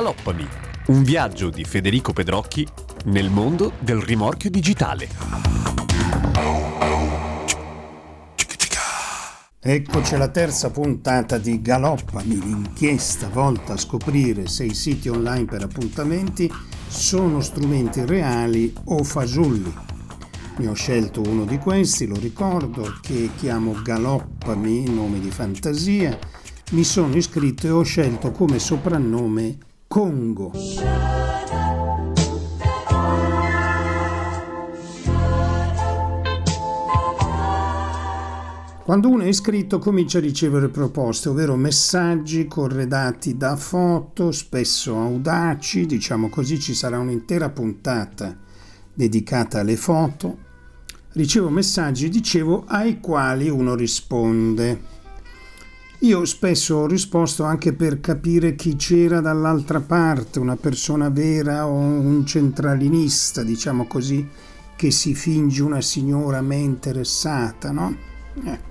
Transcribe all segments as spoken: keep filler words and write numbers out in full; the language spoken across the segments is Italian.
Galoppami, un viaggio di Federico Pedrocchi nel mondo del rimorchio digitale. Eccoci alla terza puntata di Galoppami, l'inchiesta volta a scoprire se i siti online per appuntamenti sono strumenti reali o fasulli. Ne ho scelto uno di questi, lo ricordo, che chiamo Galoppami, nome di fantasia. Mi sono iscritto e ho scelto come soprannome Congo. Quando uno è iscritto comincia a ricevere proposte, ovvero messaggi corredati da foto, spesso audaci, diciamo così. Ci sarà un'intera puntata dedicata alle foto. Ricevo messaggi, dicevo, ai quali uno risponde. Io spesso ho risposto anche per capire chi c'era dall'altra parte, una persona vera o un centralinista, diciamo così, che si finge una signora a me interessata, no? Ecco.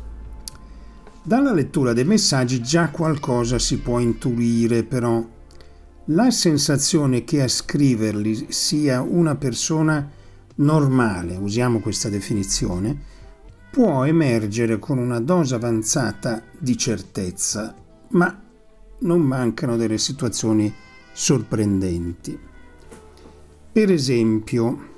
Dalla lettura dei messaggi già qualcosa si può intuire, però. La sensazione che a scriverli sia una persona normale, usiamo questa definizione, può emergere con una dose avanzata di certezza, ma non mancano delle situazioni sorprendenti. Per esempio,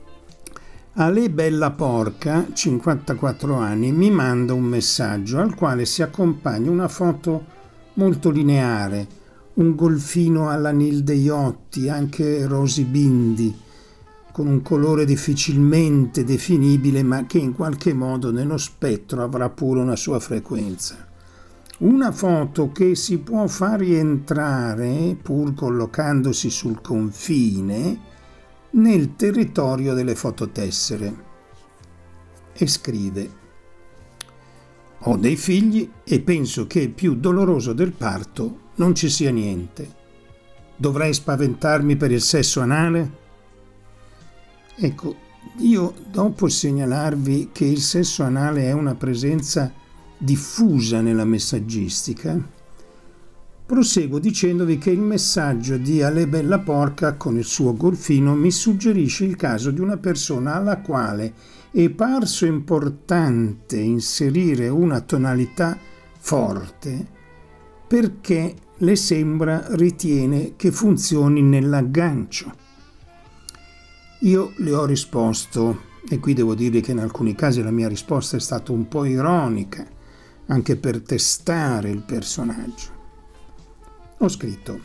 Ale Bella Porca, cinquantaquattro anni, mi manda un messaggio al quale si accompagna una foto molto lineare, un golfino alla Nilde Iotti, anche rosy bindi, con un colore difficilmente definibile, ma che in qualche modo nello spettro avrà pure una sua frequenza. Una foto che si può far rientrare, pur collocandosi sul confine, nel territorio delle fototessere, e scrive: ho dei figli e penso che più doloroso del parto non ci sia niente. Dovrei spaventarmi per il sesso anale? Ecco, io dopo segnalarvi che il sesso anale è una presenza diffusa nella messaggistica, proseguo dicendovi che il messaggio di Ale Bella Porca con il suo golfino mi suggerisce il caso di una persona alla quale è parso importante inserire una tonalità forte perché le sembra ritiene che funzioni nell'aggancio. Io le ho risposto, e qui devo dire che in alcuni casi la mia risposta è stata un po' ironica, anche per testare il personaggio. Ho scritto: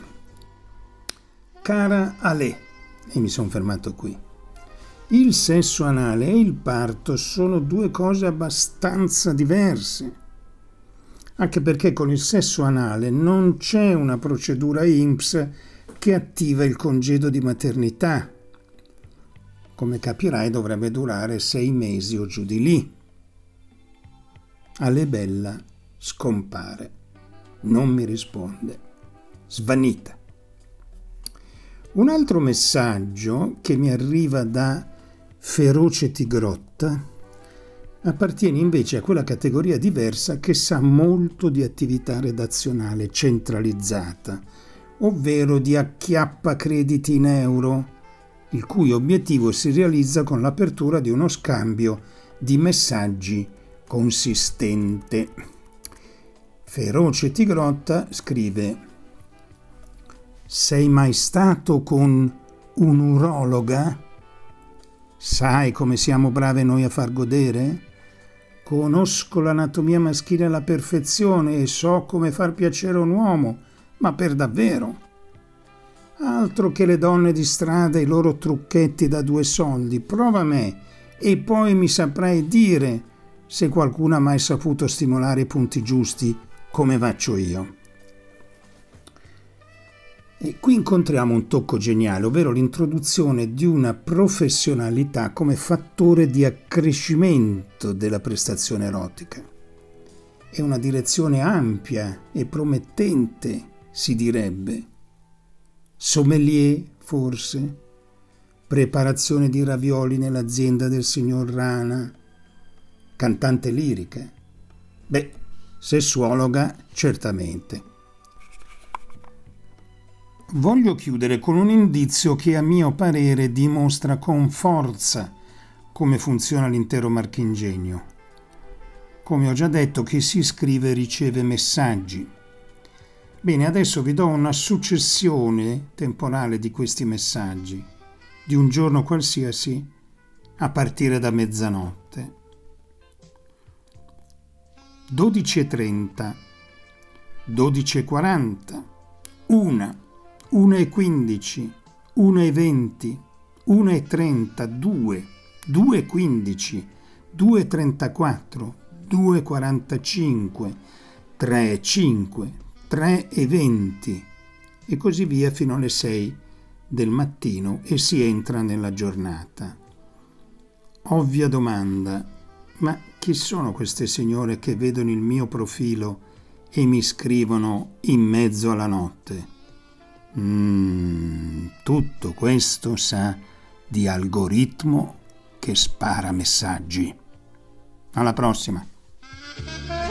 cara Ale, e mi sono fermato qui. Il sesso anale e il parto sono due cose abbastanza diverse, anche perché con il sesso anale non c'è una procedura I N P S che attiva il congedo di maternità. Come capirai dovrebbe durare sei mesi o giù di lì. Ale Bella scompare, non mi risponde. Svanita. Un altro messaggio che mi arriva da Feroce Tigrotta appartiene invece a quella categoria diversa che sa molto di attività redazionale centralizzata, ovvero di acchiappa crediti in euro, il cui obiettivo si realizza con l'apertura di uno scambio di messaggi consistente. Feroce Tigrotta scrive: sei mai stato con un'urologa? Sai come siamo brave noi a far godere? Conosco l'anatomia maschile alla perfezione e so come far piacere un uomo, ma per davvero. Altro che le donne di strada e i loro trucchetti da due soldi. Prova me e poi mi saprai dire se qualcuno ha mai saputo stimolare i punti giusti come faccio io. E qui incontriamo un tocco geniale, ovvero l'introduzione di una professionalità come fattore di accrescimento della prestazione erotica. È una direzione ampia e promettente, si direbbe. Sommelier, forse? Preparazione di ravioli nell'azienda del signor Rana? Cantante lirica? Beh, sessuologa certamente. Voglio chiudere con un indizio che a mio parere dimostra con forza come funziona l'intero marchingegno. Come ho già detto, chi si iscrive riceve messaggi. Bene, adesso vi do una successione temporale di questi messaggi, di un giorno qualsiasi a partire da mezzanotte. dodici e trenta, dodici e quaranta, una, una e quindici, una e venti, una e trenta, due, due e quindici, due e trentaquattro, due e quarantacinque, tre e cinque, tre e venti e così via fino alle sei del mattino e si entra nella giornata. Ovvia domanda, ma chi sono queste signore che vedono il mio profilo e mi scrivono in mezzo alla notte? Mm, tutto questo sa di algoritmo che spara messaggi. Alla prossima!